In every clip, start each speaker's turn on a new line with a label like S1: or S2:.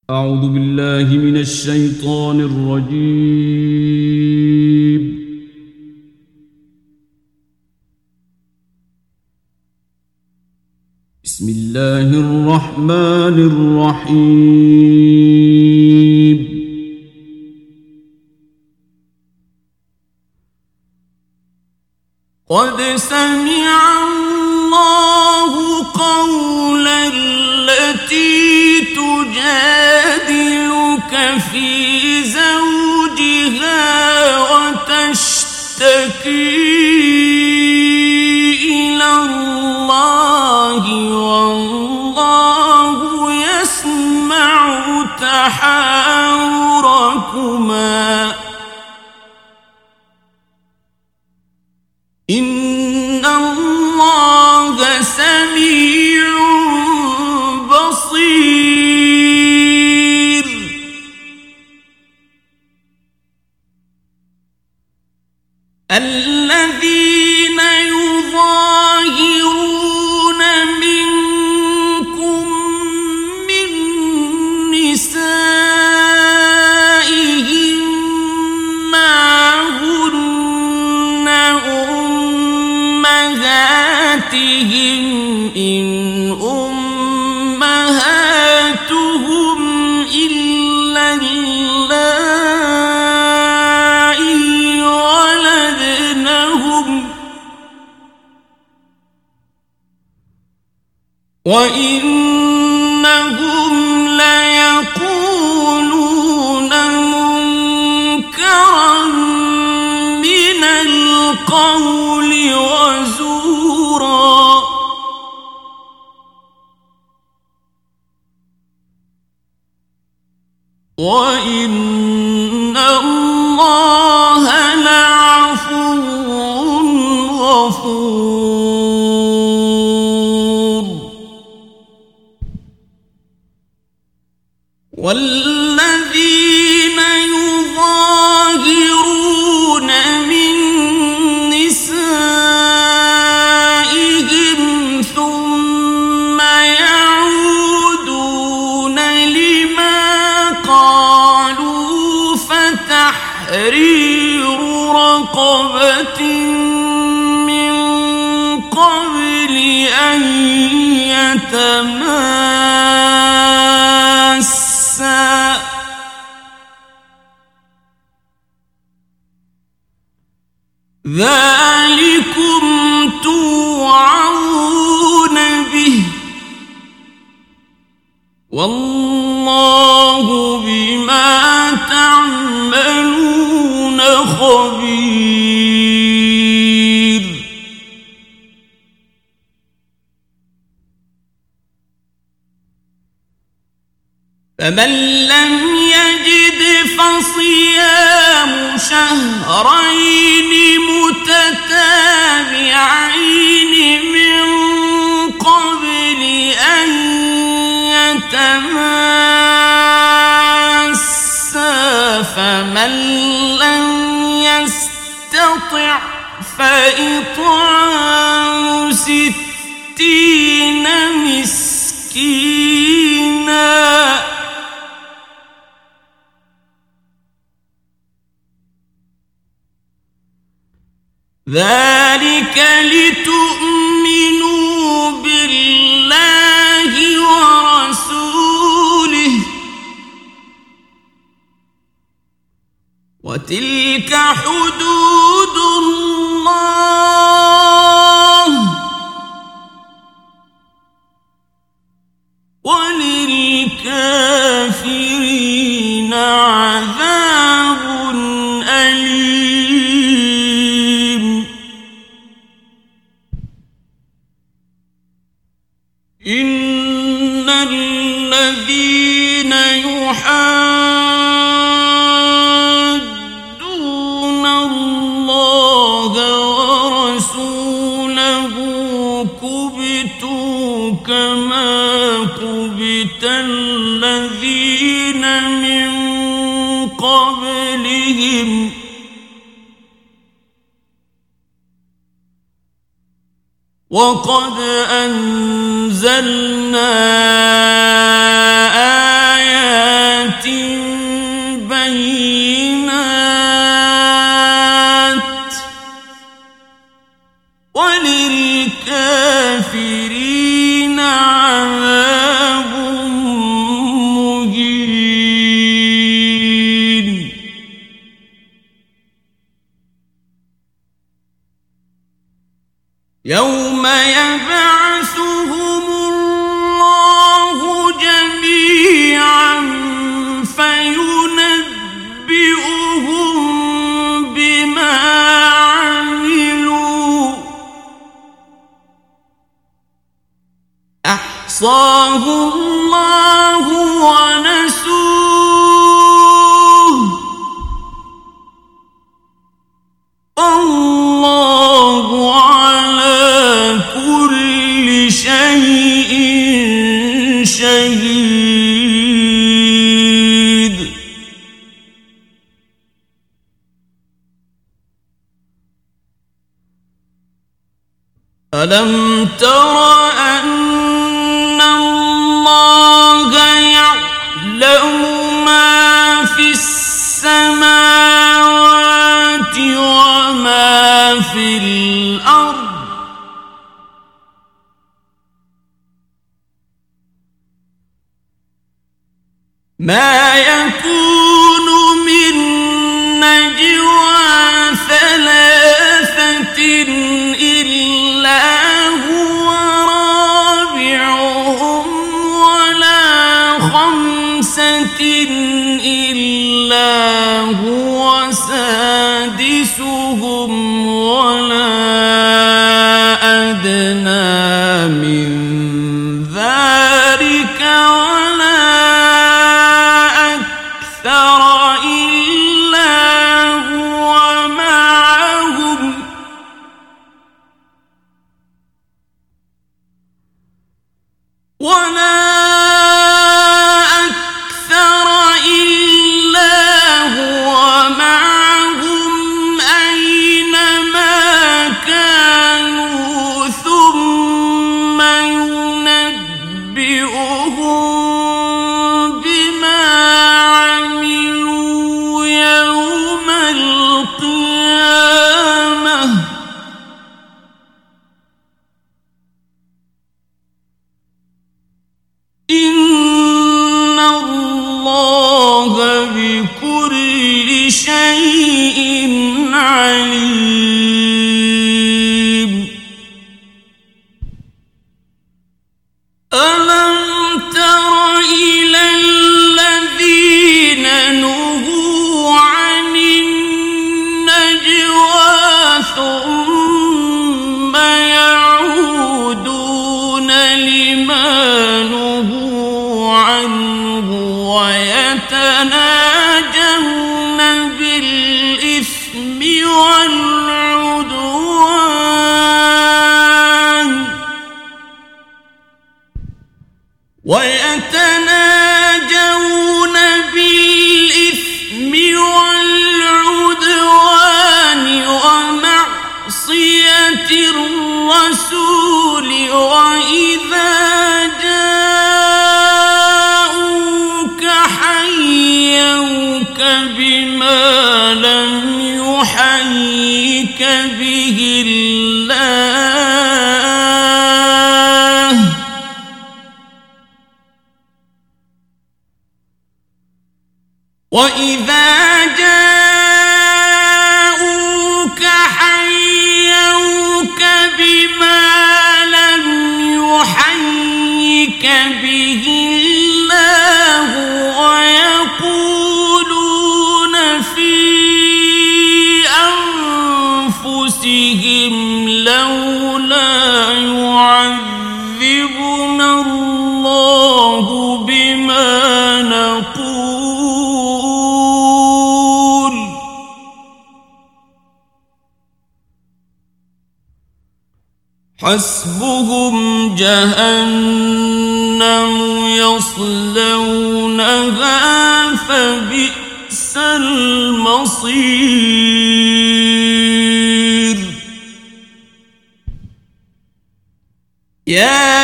S1: أعوذ بالله من الشيطان الرجيم. بسم الله الرحمن الرحيم. قد سمع الله قول التي تجادلك في زوجها وتشتكي إلى الله والله يسمع تحاوركما إن الله سميع بصير. الذين يظاهرون منكم من نسائهم ما هن أمهاتهم إن أمهاتهم إلا اللائي ولدنهم وإنهم ليقولون منكرا من القول وزورا. وإن الله لعفو غفور. والذين يظاهرون من نسائهم ثم يعودون لما قالوا فتحرير رقبة من قبل أن يتماسا ذلكم توعظون به والله بما تعملون خبير. فمن لم يجد فصيام شهرين متتابعين من قبل أن يتماسا فمن لم يستطع فإطعام 60 مسكينا ذلك لتؤمنوا بالله ورسوله وتلك حدود الله وللكافرين عذاب أليم. إن الذين يحادون الله ورسوله كبتوا كما كبت الذين من قبلهم وقد أنزلنا آيات يوم يبعثهم الله جميعا فينبئهم بما عملوا أحصاه الله ونسوه الله على كل شيء شهيد ألم تر أن الله يعلم ما في السماوات وما في الأرض ما يكون من نجوى ثلاثة إلا هو رابعهم ولا خمسة إلا هو سادسهم ولا أدنى من ذلك ولا أكثر إلا هو معهم أينما كانوا ثم ينبئهم بما عملوا يوم القيامة إن الله بكل شيء عليم ألم تر إلى الذين نهوا عن النجوى ثم يعودون لما نهوا عنه ويتناجون بالإثم والعدوان ومعصية الرسول وإذا جاءوك حيوك بما لم يحيك به الله وإذا جاءوك حيوك بما لم يحيك به الله ويقولون في أنفسهم لولا يعذبنا الله بما نقول حسبهم جهنم يصلونها فبئس المصير يا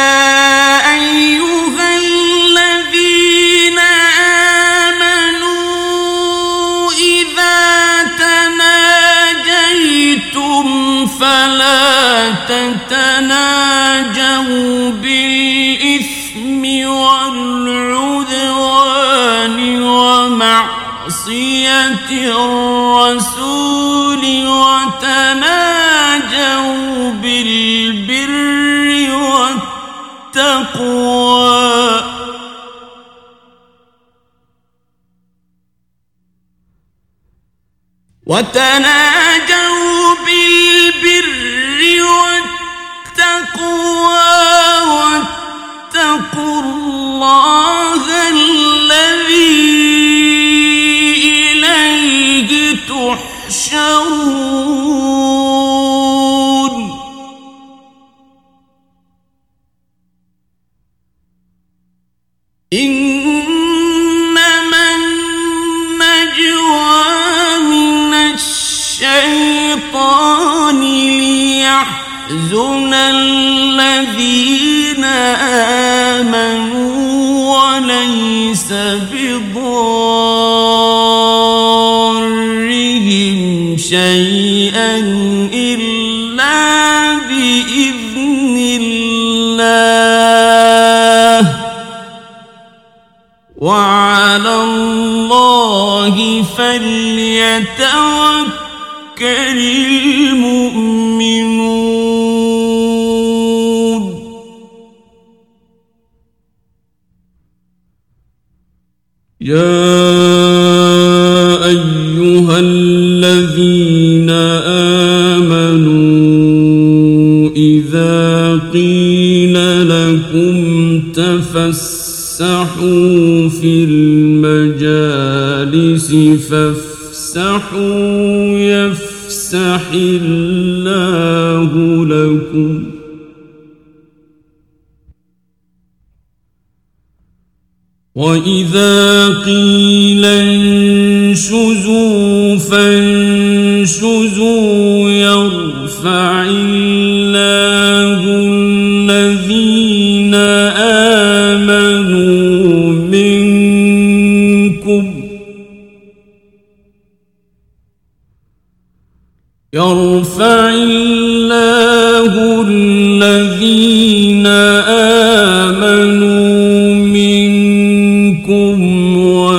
S1: أيها الذين آمنوا إذا تناجيتم فلا تتناجوا بالإثم والعدوان ومعصية الرسول وتناجوا بالإثم والتقوى وتناجوا بالبر والتقوى واتقوا الله الذي إليه تحشرون إنما النجوى من الشيطان ليحزن الذين آمنوا وليس بضارهم شيئا إلا بإذن الله وعلى الله فليتوكل المؤمنون يا أيها الذين آمنوا إذا قيل لكم تفسحوا في المجالس فافسحوا يفسح الله لكم وإذا قيل انشزوا فانشزوا يرفع الله الذين آمنوا منكم يرفع الله الذين آمنوا منكم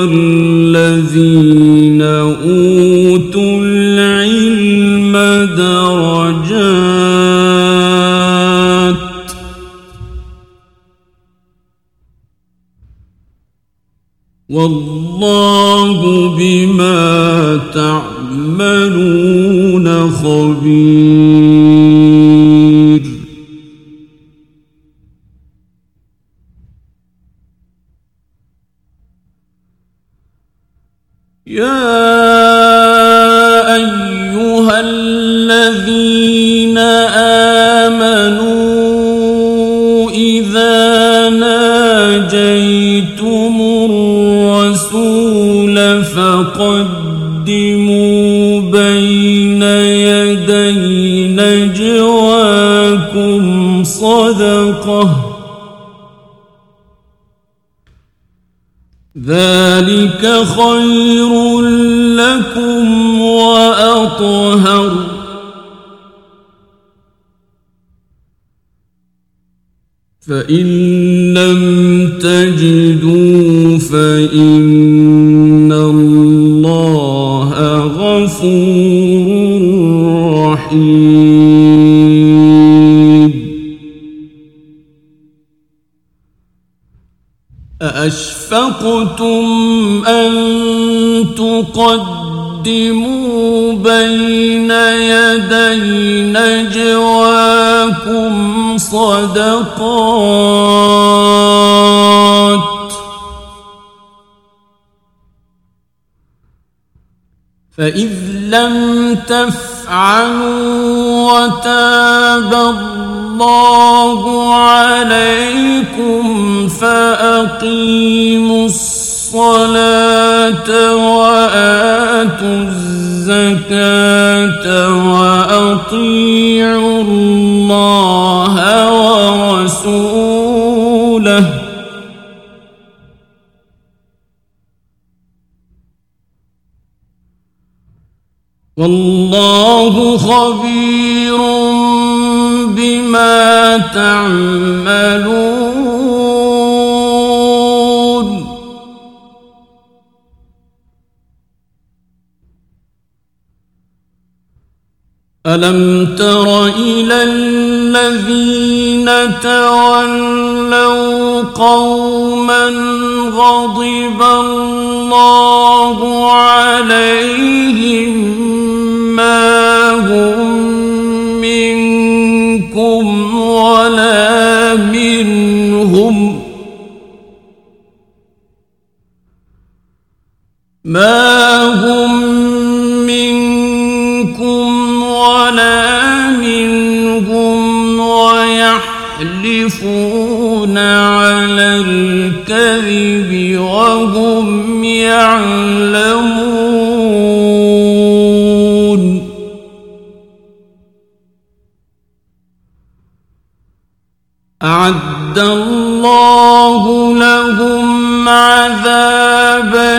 S1: والذين أوتوا العلم درجات والله بما تعملون خبير يا أيها الذين آمنوا إذا ناجيتم الرسول فقدموا بين يدي نجواكم صدقة ذلك خير لكم وأطهر فإن لم تجدوا فإن الله غفور رحيم أأشفقتم أن تقدموا بين يدي نجواكم صدقات فإذ لم تفعلوا وتاب الله عليكم فأقيموا الصلاة وآتوا الزكاة وأطيعوا الله ورسوله والله خبير بما تعملون ألم تر إلى الذين تولوا تولوا قوما غضب الله عليهم ما هم منكم ولا منهم ويحلفون على الكذب وهم يعلمون أعد الله لهم عذابا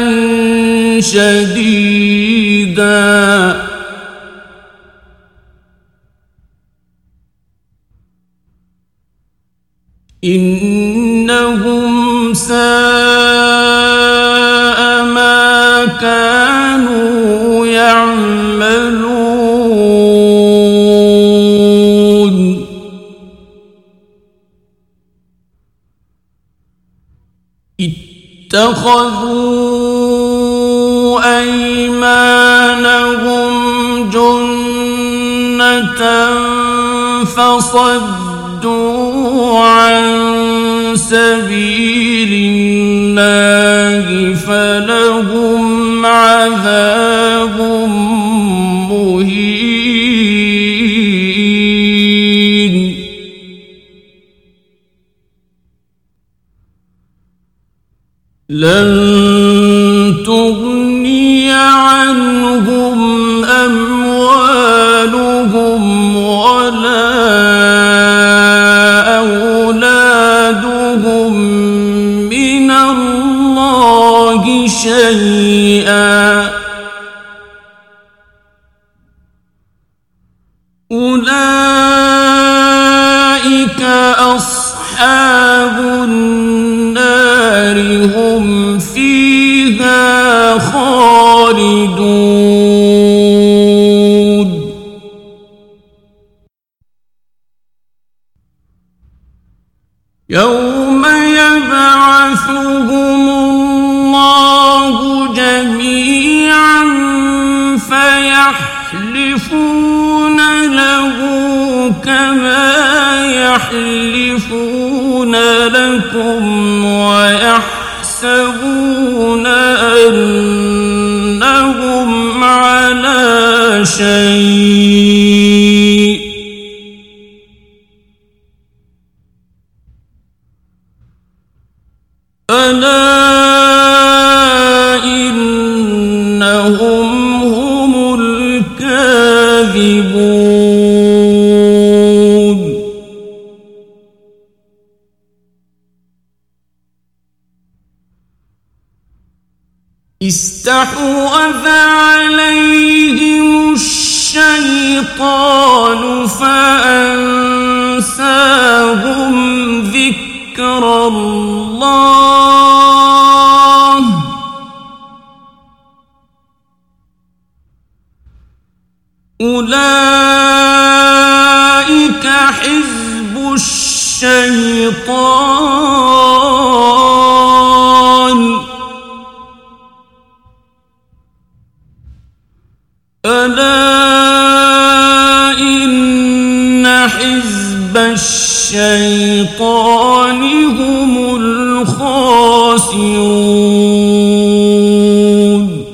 S1: شديدا إنهم ساء ما كانوا يعملون اتخذوا أيمانهم جنة فصدوا عن سبيل الله فلهم عذاب مهين لن تغني عنهم أموالهم ولا أولادهم من الله شيئا أولئك أصحاب النار هم فيها خالدون يوم يبعثهم الله جميعا فيحلفون له كما يحلفون لكم ويحسبون أنهم على شيء ألا إنهم هم الكاذبون استحوذ عليهم الشيطان فأنساهم ذكر الله أولئك حزب الشيطان ألا إن حزب الشيطان هم الخاسرون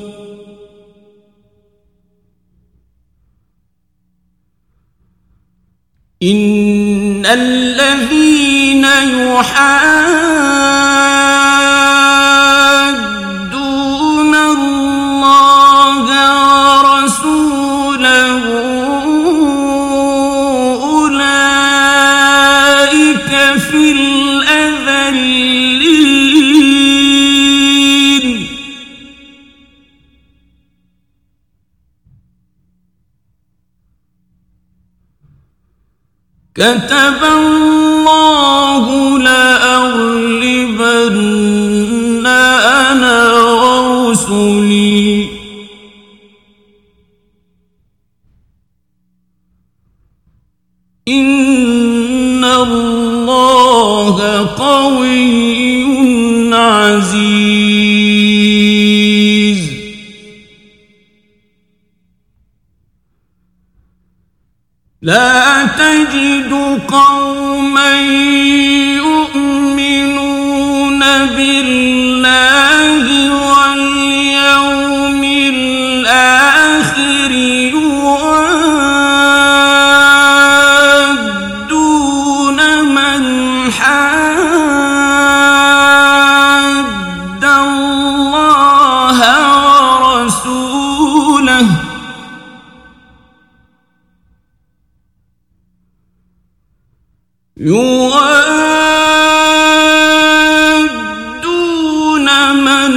S1: إن الذين يحادون الله ورسوله أولئك في الأذلين كتب الله لأغلبن أنا ورسلي إن الله لقوي عزيز. لا تجد قوما يؤمنون بالله واليوم الآخر يوادون من حاد الله ورسوله يوادون من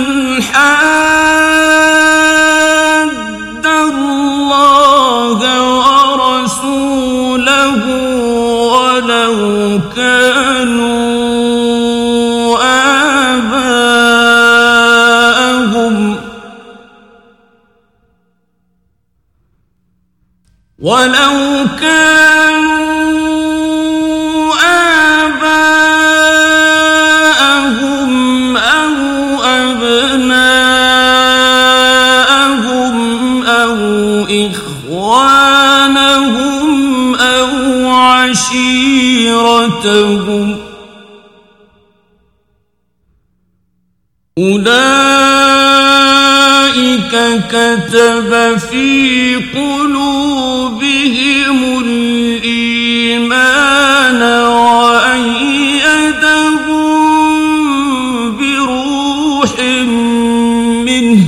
S1: حاد الله ورسوله ولو كانوا آباءهم أو أبناءهم أو إخوانهم أو عشيرتهم أولئك كتب في قلوبهم الإيمان وأيدهم بروح منه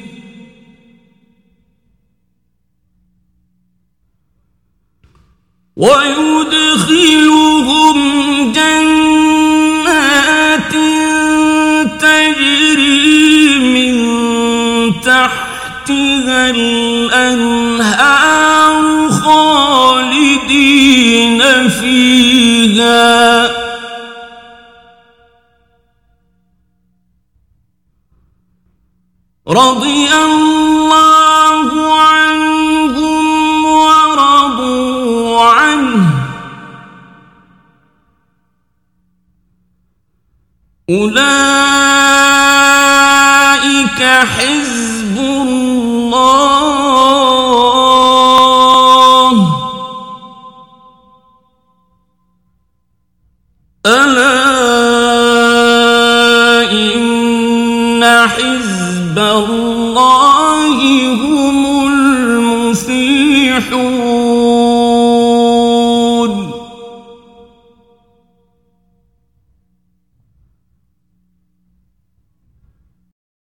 S1: ويدخلهم جنات تجري من تحتها الأنهار خالدين فيها رضي الله عنهم ورضوا عنه أولئك حزب الله ألا إن حزب الله